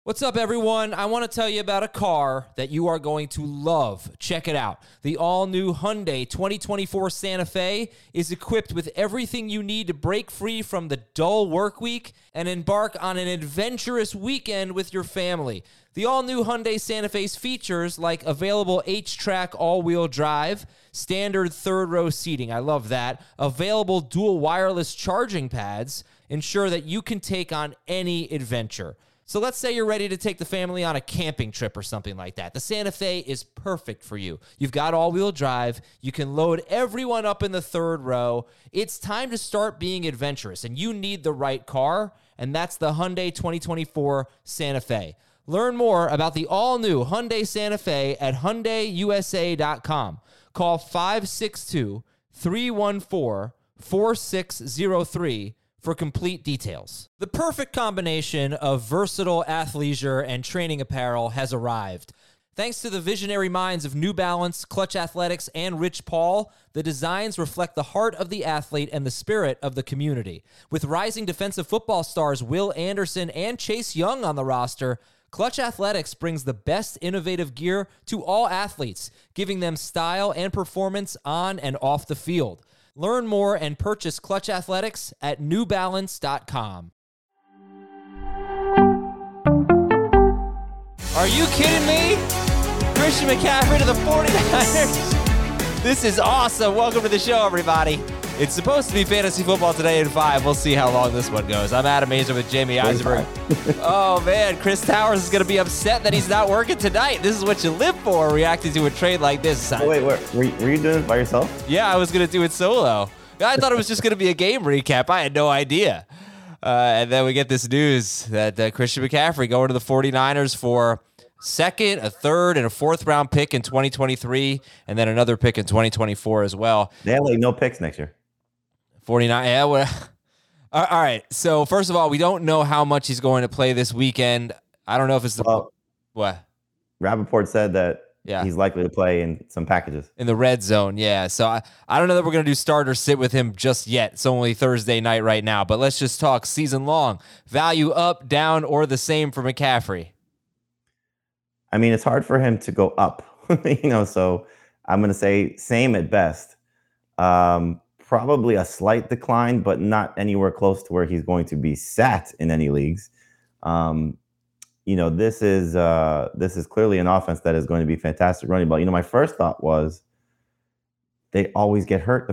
What's up, everyone? I want to tell you about a car that you are going to love. Check it out. The all-new Hyundai 2024 Santa Fe is equipped with everything you need to break free from the dull work week and embark on an adventurous weekend with your family. The all-new Hyundai Santa Fe's features like available H-Track all-wheel drive, standard third-row seating, I love that, available dual wireless charging pads, ensure that you can take on any adventure. So let's say you're ready to take the family on a camping trip or something like that. The Santa Fe is perfect for you. You've got all-wheel drive. You can load everyone up in the third row. It's time to start being adventurous, and you need the right car, and that's the Hyundai 2024 Santa Fe. Learn more about the all-new Hyundai Santa Fe at HyundaiUSA.com. Call 562-314-4603 for complete details. The perfect combination of versatile athleisure and training apparel has arrived. Thanks to the visionary minds of New Balance, Clutch Athletics, and Rich Paul, the designs reflect the heart of the athlete and the spirit of the community. With rising defensive football stars Will Anderson and Chase Young on the roster, Clutch Athletics brings the best innovative gear to all athletes, giving them style and performance on and off the field. Learn more and purchase Clutch Athletics at newbalance.com. Are you kidding me? Christian McCaffrey to the 49ers. This is awesome. Welcome to the show, everybody. It's supposed to be fantasy football today in 5. We'll see how long this one goes. I'm Adam Aizer with Jamie Eisenberg. Oh, man. Chris Towers is going to be upset that he's not working tonight. This is what you live for, reacting to a trade like this. Oh, wait, were you doing it by yourself? Yeah, I was going to do it solo. I thought it was just going to be a game recap. I had no idea. And then we get this news that Christian McCaffrey going to the 49ers for second, a third, and a fourth-round pick in 2023, and then another pick in 2024 as well. They have like no picks next year. 49, yeah. Well, all right. So first of all, we don't know how much he's going to play this weekend. I don't know if it's what Rappaport said that he's likely to play in some packages in the red zone. Yeah. So I don't know that we're going to do start or sit with him just yet. It's only Thursday night right now, but let's just talk season long. Value up, down, or the same for McCaffrey. I mean, it's hard for him to go up, so I'm going to say same at best. Probably a slight decline, but not anywhere close to where he's going to be sat in any leagues. This is clearly an offense that is going to be fantastic running ball. My first thought was they always get hurt, the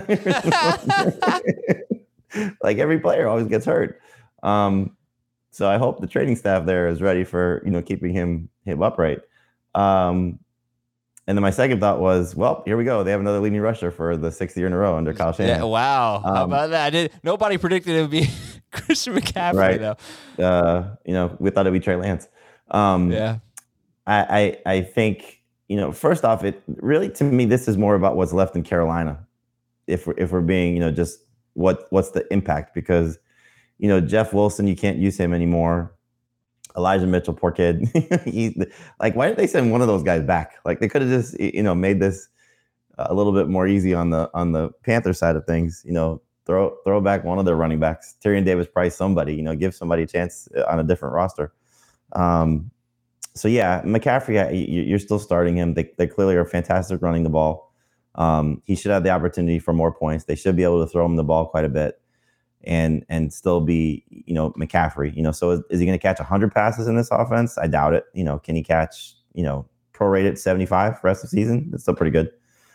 49ers. Like every player always gets hurt. So I hope the training staff there is ready for, keeping him upright. And then my second thought was, well, here we go. They have another leading rusher for the 6th year in a row under Kyle Shanahan. Yeah, wow. How about that? Nobody predicted it would be Christian McCaffrey, right. though. We thought it'd be Trey Lance. Yeah. I think, first off, it really, to me, this is more about what's left in Carolina. If we're being, just what's the impact? Because, Jeff Wilson, you can't use him anymore. Elijah Mitchell, poor kid. He's like, why didn't they send one of those guys back? Like they could have just, made this a little bit more easy on the Panther side of things. Throw back one of their running backs, Tyrion Davis-Price, somebody. Give somebody a chance on a different roster. So yeah, McCaffrey, you're still starting him. They clearly are fantastic running the ball. He should have the opportunity for more points. They should be able to throw him the ball quite a bit. And still be, McCaffrey, so is he going to catch 100 passes in this offense? I doubt it. Can he catch, prorated 75 for the rest of the season? That's still pretty good.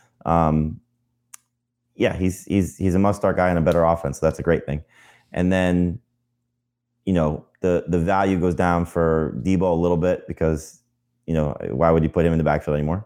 He's a must-start guy in a better offense. So that's a great thing. And then, the value goes down for Debo a little bit because, why would you put him in the backfield anymore?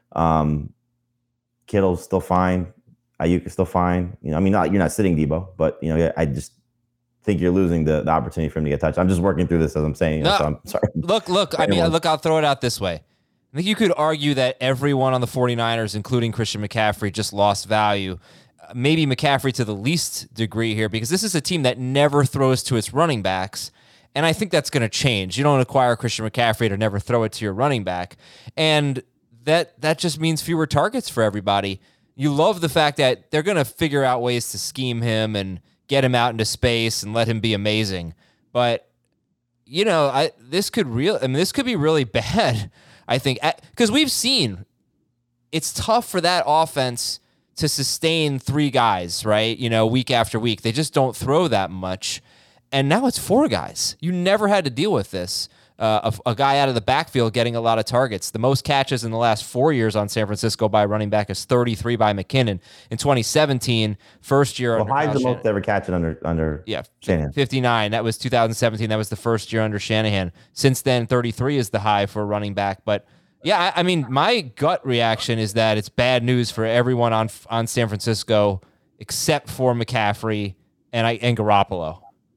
Kittle's still fine. Ayuk is still fine. You're not sitting Debo, but I just think you're losing the opportunity for him to get touched. I'm just working through this as I'm saying. So I'm sorry. Look. I'll throw it out this way. I think you could argue that everyone on the 49ers, including Christian McCaffrey, just lost value. Maybe McCaffrey to the least degree here, because this is a team that never throws to its running backs. And I think that's going to change. You don't acquire Christian McCaffrey to never throw it to your running back. And that just means fewer targets for everybody. You love the fact that they're going to figure out ways to scheme him and get him out into space and let him be amazing. But, this could be really bad. I think because we've seen it's tough for that offense to sustain 3 guys, right? Week after week, they just don't throw that much. And now it's 4 guys. You never had to deal with this. A guy out of the backfield getting a lot of targets. The most catches in the last 4 years on San Francisco by running back is 33 by McKinnon. In 2017, first year under Hyde's the most ever catching under Shanahan. 59. That was 2017. That was the first year under Shanahan. Since then, 33 is the high for a running back. But yeah, I mean, my gut reaction is that it's bad news for everyone on San Francisco except for McCaffrey and Garoppolo.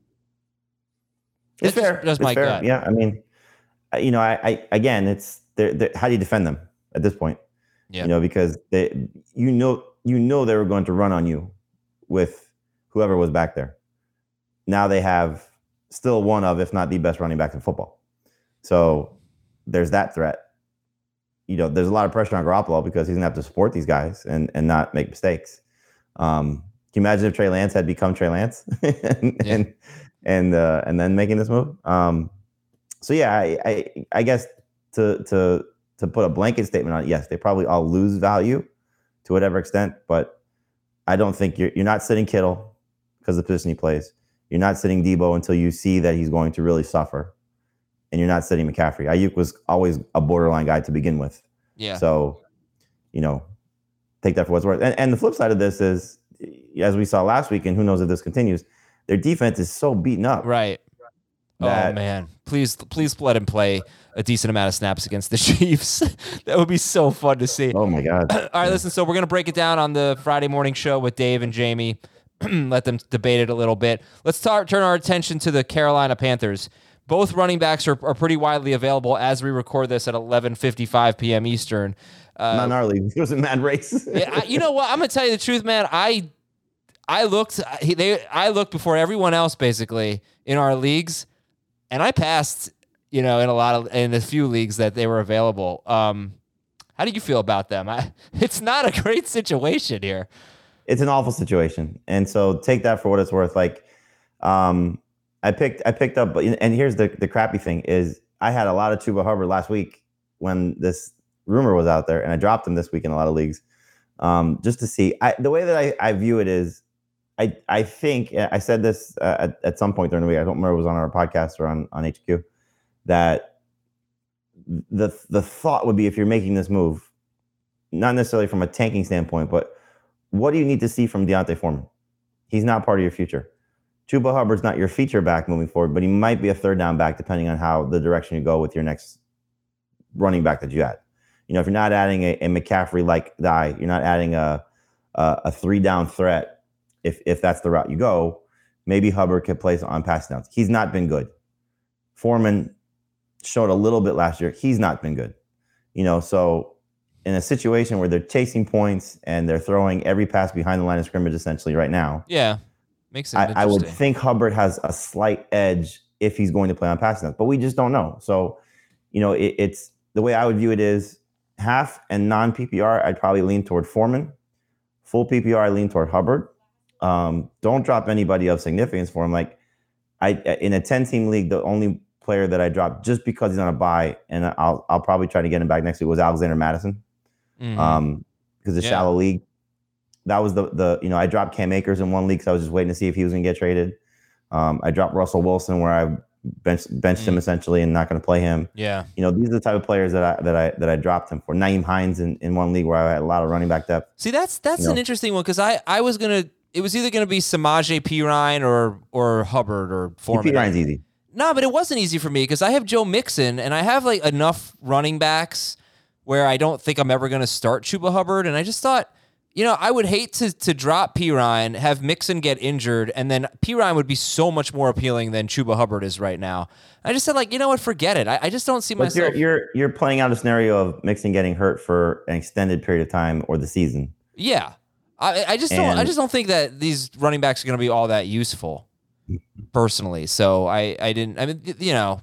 It's fair. That's my gut. Yeah, I mean, I again, it's how do you defend them at this point? Yeah. Because they were going to run on you with whoever was back there. Now they have still one of, if not the best running back in football. So there's that threat. There's a lot of pressure on Garoppolo because he's gonna have to support these guys and not make mistakes. Can you imagine if Trey Lance had become Trey Lance and then making this move? So yeah, I guess to put a blanket statement on it, yes, they probably all lose value to whatever extent, but I don't think you're not sitting Kittle because of the position he plays. You're not sitting Debo until you see that he's going to really suffer. And you're not sitting McCaffrey. Ayuk was always a borderline guy to begin with. Yeah. So, take that for what's worth. And the flip side of this is, as we saw last week, and who knows if this continues, their defense is so beaten up. Right. Oh man, please let him play a decent amount of snaps against the Chiefs. That would be so fun to see. Oh my God. All right, listen. So we're gonna break it down on the Friday morning show with Dave and Jamie. Let them debate it a little bit. Let's turn our attention to the Carolina Panthers. Both running backs are pretty widely available as we record this at 11:55 p.m. Eastern. Not in our league. It was a mad race. Yeah, you know what? I'm gonna tell you the truth, man. I looked before everyone else basically in our leagues, and I passed. In a few leagues that they were available. How do you feel about them? It's not a great situation here. It's an awful situation, and so take that for what it's worth. Like, I picked up, and here's the crappy thing is I had a lot of Chuba Hubbard last week when this rumor was out there, and I dropped him this week in a lot of leagues, just to see. The way that I view it is, I think I said this at some point during the week. I don't remember if it was on our podcast or on HQ, that the thought would be, if you're making this move, not necessarily from a tanking standpoint, but what do you need to see from D'Onta Foreman? He's not part of your future. Chuba Hubbard's not your feature back moving forward, but he might be a third down back depending on how the direction you go with your next running back that you add. If you're not adding a McCaffrey-like guy, you're not adding a 3-down threat. If that's the route you go, maybe Hubbard could play on passing downs. He's not been good. Foreman showed a little bit last year. He's not been good. So in a situation where they're chasing points and they're throwing every pass behind the line of scrimmage essentially right now. Yeah. Makes it I would think Hubbard has a slight edge if he's going to play on passing downs, but we just don't know. So, it's the way I would view it is half and non-PPR, I'd probably lean toward Foreman. Full PPR, I lean toward Hubbard. Don't drop anybody of significance for him. Like in a 10-team league, the only player that I dropped just because he's on a bye, and I'll probably try to get him back next week, was Alexander Madison. Because it's a shallow league. That was I dropped Cam Akers in one league because I was just waiting to see if he was going to get traded. I dropped Russell Wilson where I benched him essentially and not going to play him. Yeah. These are the type of players that I dropped him for. Naeem Hines in one league where I had a lot of running back depth. See, that's an interesting one because I was gonna. It was either gonna be Samaje Perine or Hubbard or Foreman. Perine's easy. No, but it wasn't easy for me because I have Joe Mixon and I have like enough running backs where I don't think I'm ever gonna start Chuba Hubbard, and I just thought. I would hate to drop Perine, have Mixon get injured, and then Perine would be so much more appealing than Chuba Hubbard is right now. I just said, what, forget it. I just don't see myself. You're playing out a scenario of Mixon getting hurt for an extended period of time or the season. Yeah, I just don't think that these running backs are going to be all that useful, personally. So I didn't. I mean,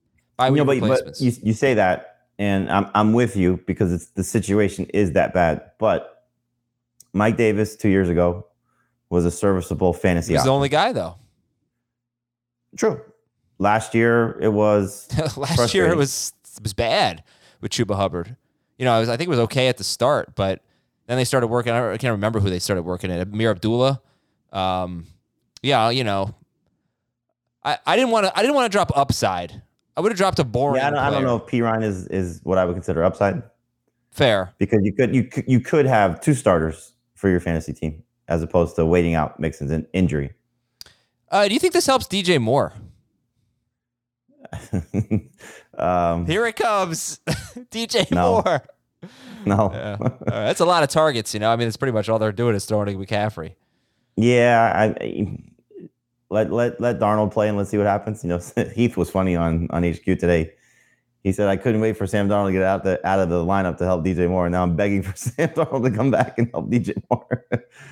but you say that, and I'm with you because the situation is that bad, but. Mike Davis 2 years ago was a serviceable fantasy option. He's the only guy, though. True. Last year it was Last year it was bad with Chuba Hubbard. I think it was okay at the start, but then they started working. I can't remember who they started working at. Amir Abdullah. Yeah, I didn't want to drop upside. I would have dropped a boring. Yeah, I don't know if Perine is what I would consider upside. Fair, because you could have 2 starters for your fantasy team as opposed to waiting out Mixon's injury. Do you think this helps DJ Moore? Here it comes, DJ Moore. No, that's a lot of targets. It's pretty much all they're doing is throwing to McCaffrey. Yeah, let Darnold play and let's see what happens. Heath was funny on HQ today. He said, I couldn't wait for Sam Darnold to get out of the lineup to help DJ Moore. And now I'm begging for Sam Darnold to come back and help DJ Moore.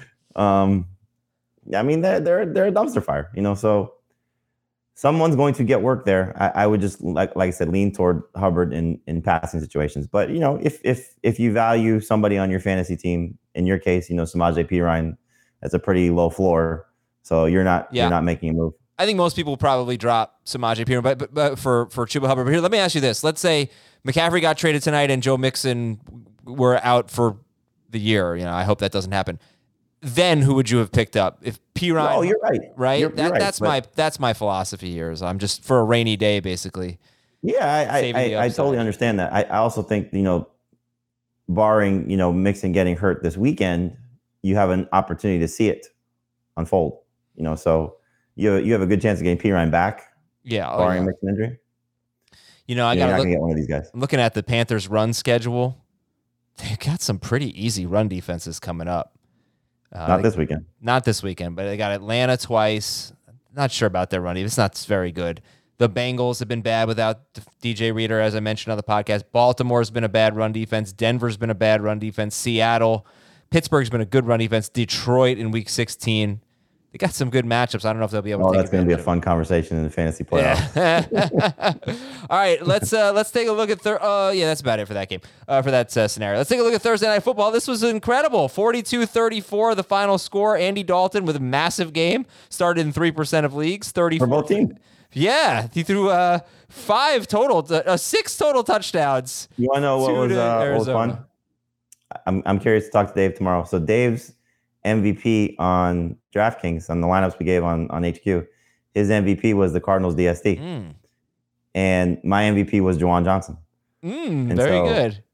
They're a dumpster fire, so someone's going to get work there. I would just, like I said, lean toward Hubbard in passing situations. But, if you value somebody on your fantasy team, in your case, Samaje Perine, that's a pretty low floor. So you're not making a move. I think most people probably drop Samaje Perine, but for Chuba Hubbard. But here, let me ask you this. Let's say McCaffrey got traded tonight and Joe Mixon were out for the year. I hope that doesn't happen. Then who would you have picked up? If Perine... Oh, you're right. Right? You're right, that's my philosophy here. Is I'm just for a rainy day, basically. Yeah, I totally understand that. I also think, barring, Mixon getting hurt this weekend, you have an opportunity to see it unfold. So... You have a good chance of getting Perine back. Yeah, barring Mixon injury. I got to get one of these guys. I'm looking at the Panthers' run schedule. They've got some pretty easy run defenses coming up. Not this weekend. Not this weekend, but they got Atlanta twice. Not sure about their run defense. It's not very good. The Bengals have been bad without DJ Reader, as I mentioned on the podcast. Baltimore's been a bad run defense. Denver's been a bad run defense. Seattle, Pittsburgh's been a good run defense. Detroit in Week 16. They got some good matchups. I don't know if they'll be able to take that's going to be a fun conversation in the fantasy playoffs. Yeah. All right, let's take a look at that's about it for that game, for that scenario. Let's take a look at Thursday Night Football. This was incredible. 42-34, the final score. Andy Dalton with a massive game. Started in 3% of leagues. 34 for both teams. Yeah, he threw 6 total touchdowns. You want to know what was fun? I'm curious to talk to Dave tomorrow. So Dave's MVP on DraftKings, on the lineups we gave on HQ, his MVP was the Cardinals DST. And my MVP was Juwan Johnson. Very good.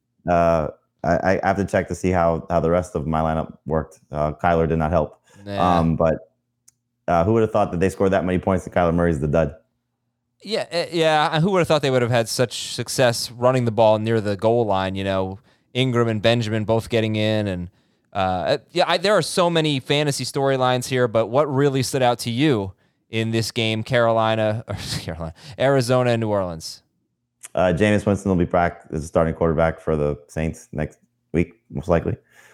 I have to check to see how the rest of my lineup worked. Kyler did not help. But who would have thought that they scored that many points and Kyler Murray's the dud? Yeah. Who would have thought they would have had such success running the ball near the goal line? Ingram and Benjamin both getting in, and there are so many fantasy storylines here, but what really stood out to you in this game, Arizona and New Orleans? Jameis Winston will be back as a starting quarterback for the Saints next week, most likely.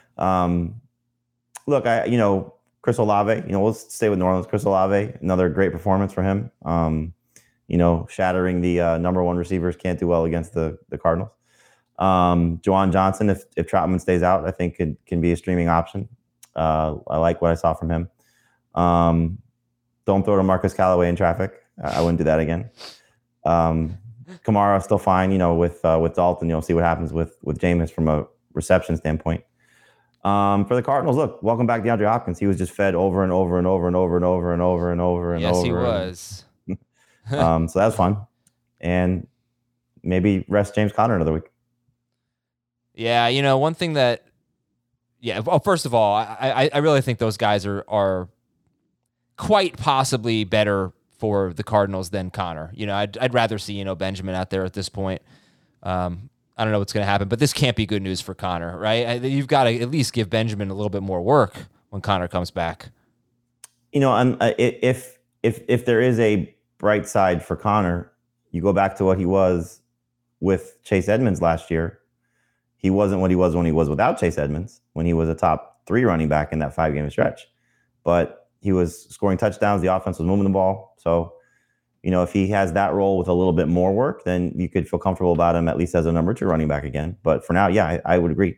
Look, Chris Olave, we'll stay with New Orleans. Chris Olave, another great performance for him. Shattering the number one receivers, can't do well against the Cardinals. Juwan Johnson, if Troutman stays out, I think can be a streaming option. I like what I saw from him. Don't throw to Marcus Callaway in traffic. I wouldn't do that again. Kamara still fine, with Dalton. See what happens with Jameis from a reception standpoint. For the Cardinals, look, welcome back DeAndre Hopkins. He was just fed over and over and over and over and over and over and over and over. Yes, he was. So that's fun. And maybe rest James Conner another week. Yeah, one thing that, well, first of all, I really think those guys are quite possibly better for the Cardinals than Connor. I'd rather see, Benjamin out there at this point. I don't know what's going to happen, but this can't be good news for Connor, right? You've got to at least give Benjamin a little bit more work when Connor comes back. If there is a bright side for Connor, you go back to what he was with Chase Edmonds last year. He wasn't what he was when he was without Chase Edmonds, when he was a top 3 running back in that 5-game stretch. But he was scoring touchdowns. The offense was moving the ball. So, if he has that role with a little bit more work, then you could feel comfortable about him at least as a number 2 running back again. But for now, I would agree.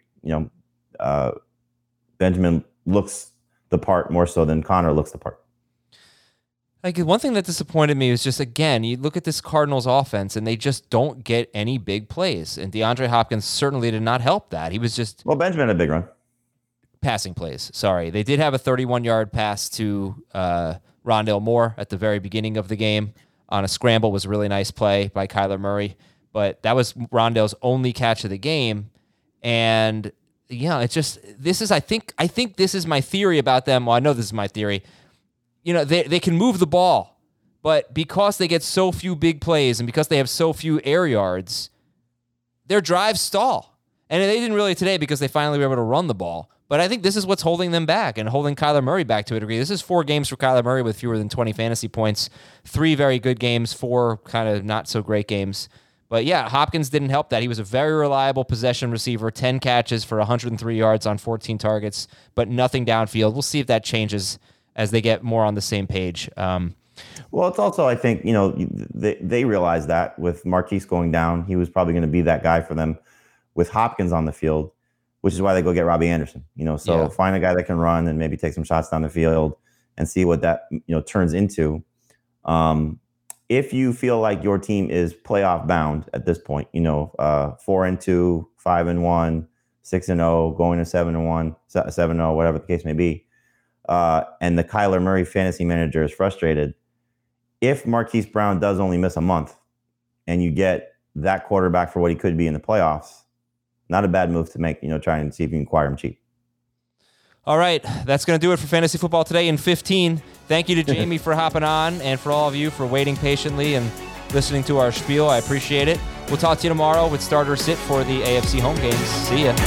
Benjamin looks the part more so than Connor looks the part. Like, one thing that disappointed me was just, again, you look at this Cardinals offense and they just don't get any big plays. And DeAndre Hopkins certainly did not help that. He was just... Well, Benjamin had a big run. Passing plays. Sorry. They did have a 31-yard pass to Rondale Moore at the very beginning of the game on a scramble. Was a really nice play by Kyler Murray. But that was Rondale's only catch of the game. And, it's just... This is, I think this is my theory about them. Well, I know this is my theory. They can move the ball, but because they get so few big plays and because they have so few air yards, their drives stall. And they didn't really today because they finally were able to run the ball. But I think this is what's holding them back and holding Kyler Murray back to a degree. This is 4 games for Kyler Murray with fewer than 20 fantasy points, 3 very good games, 4 kind of not so great games. But yeah, Hopkins didn't help that. He was a very reliable possession receiver, 10 catches for 103 yards on 14 targets, but nothing downfield. We'll see if that changes as they get more on the same page. Well, it's also, I think, they realized that with Marquise going down, he was probably going to be that guy for them with Hopkins on the field, which is why they go get Robbie Anderson. Find a guy that can run and maybe take some shots down the field and see what that, turns into. If you feel like your team is playoff bound at this point, 4-2, 5-1, 6-0, going to 7-1, 7-0, whatever the case may be. And the Kyler Murray fantasy manager is frustrated. If Marquise Brown does only miss a month and you get that quarterback for what he could be in the playoffs, not a bad move to make, try and see if you can acquire him cheap. All right. That's going to do it for Fantasy Football Today in 15. Thank you to Jamie for hopping on and for all of you for waiting patiently and listening to our spiel. I appreciate it. We'll talk to you tomorrow with Starter Sit for the AFC home games. See ya.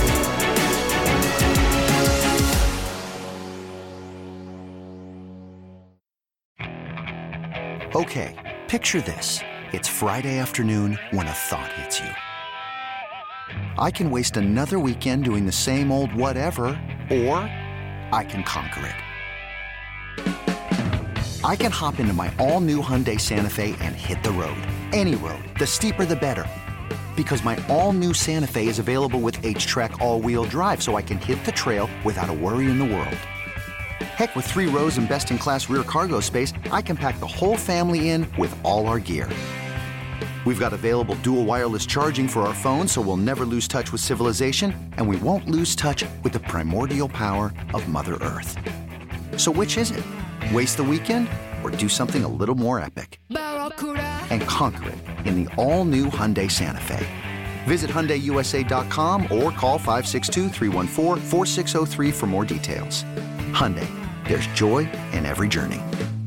Okay, picture this. It's Friday afternoon when a thought hits you. I can waste another weekend doing the same old whatever, or I can conquer it. I can hop into my all-new Hyundai Santa Fe and hit the road. Any road. The steeper, the better. Because my all-new Santa Fe is available with H-Track all-wheel drive, so I can hit the trail without a worry in the world. Heck, with 3 rows and best-in-class rear cargo space, I can pack the whole family in with all our gear. We've got available dual wireless charging for our phones, so we'll never lose touch with civilization, and we won't lose touch with the primordial power of Mother Earth. So which is it? Waste the weekend or do something a little more epic? And conquer it in the all-new Hyundai Santa Fe. Visit HyundaiUSA.com or call 562-314-4603 for more details. Hyundai. There's joy in every journey.